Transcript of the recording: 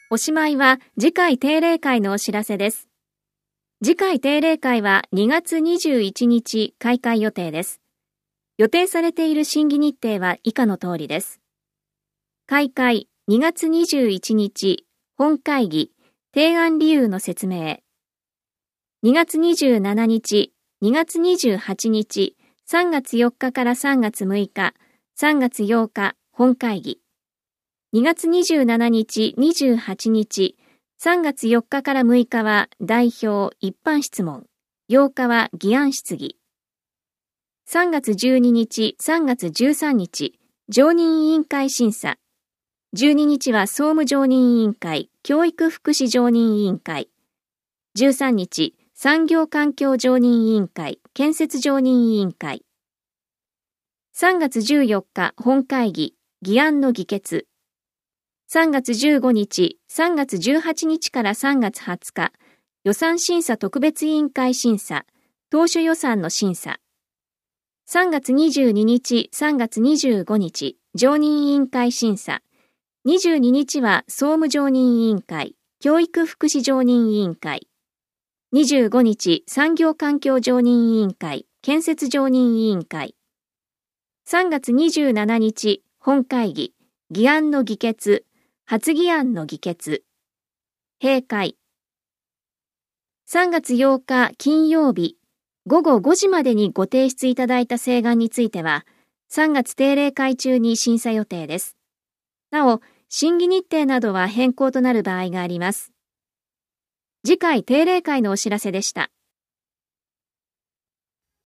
おしまいは次回定例会のお知らせです。次回定例会は2月21日開会予定です。予定されている審議日程は以下の通りです。開会2月21日、本会議、提案理由の説明。2月27日、2月28日、3月4日から3月6日、3月8日、本会議。2月27日、28日、3月4日から6日は代表一般質問、8日は議案質疑。3月12日、3月13日、常任委員会審査。12日は総務常任委員会、教育福祉常任委員会。13日、産業環境常任委員会、建設常任委員会。3月14日、本会議、議案の議決。3月15日、3月18日から3月20日、予算審査特別委員会審査、当初予算の審査。3月22日、3月25日、常任委員会審査。22日は総務常任委員会、教育福祉常任委員会。25日、産業環境常任委員会、建設常任委員会。3月27日、本会議、議案の議決、発議案の議決。閉会。3月8日金曜日、午後5時までにご提出いただいた請願については、3月定例会中に審査予定です。なお、審議日程などは変更となる場合があります。次回定例会のお知らせでした。